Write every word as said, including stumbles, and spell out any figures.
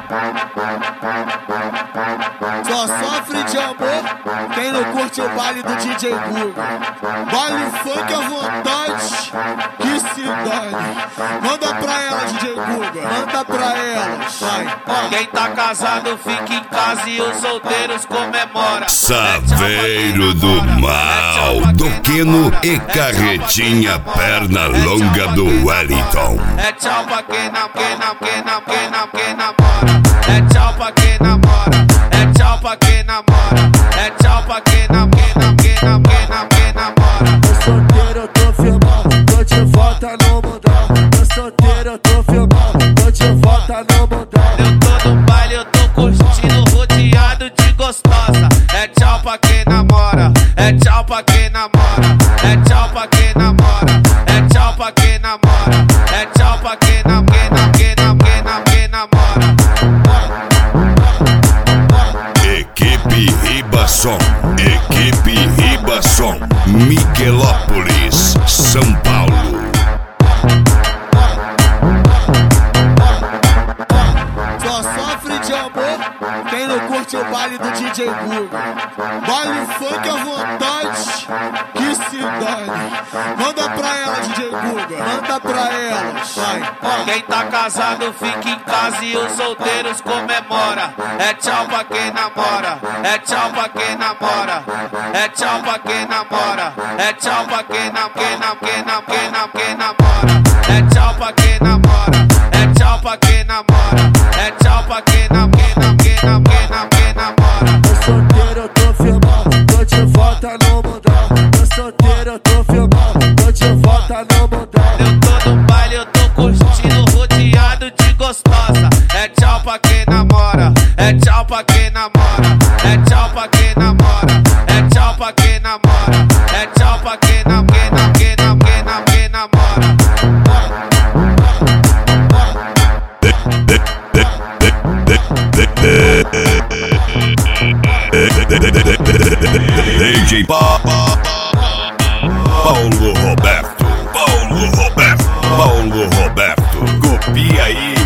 Só sofre de amor quem não curte o baile do D J Guga. Baile funk à vontade, que se dane. Manda pra ela, D J Guga, manda pra ela. Vai. Quem tá casado fica em casa e os solteiros comemora. Saveiro do mal, Doquino e Carretinha, perna longa do Wellington. É tchau pra quem não, quem não, quem não, quem não, quem namora. É tchau pra quem namora. É tchau pra quem namora. É tchau pra quem não, quem não, quem não, quem não, quem namora. Tô solteiro, eu tô filmando, tô de volta no mundão. Tô solteiro, eu tô filmando, tô de volta no mundão. Eu tô no baile, eu tô curtindo, rodeado de gostosa. É tchau pra quem namora. É tchau pra quem namora. É tchau pra quem namora. É tchau pra quem namora. É tchau pra quem não, quem não, quem não, quem não, quem namora. Equipe Ribasson, Equipe Ribasson, Miguelópolis, São Paulo. Só sofre de amor quem não curte o baile do D J Guga. Baile funk à vontade, que se dane. Manda pra ela, D J Guga, manda pra ela. Vai. Quem tá casado fica em casa e os solteiros comemora. É tchau pra quem namora. É tchau pra quem namora. É tchau pra quem namora. É tchau pra quem não, quem não, quem não, quem não, quem namora. É tchau pra quem namora. É tchau pra quem namora. É tchau pra quem não, quem não, quem não, quem não, quem namora. Tô solteiro, eu tô filmando, tô de volta no mundão. Tô solteiro, eu tô filmando, tô de volta no mundão. Eu tô no baile, eu tô curtindo, rodeado de gostosa. É tchau pra quem namora. É tchau pra quem namora. É tchau pra quem namora. É tchau pra quem namora. É tchau pra quem não, quem não, quem não, quem não, quem namora. D J Pa- Paulo Roberto, Paulo Roberto, Paulo Roberto, copia aí.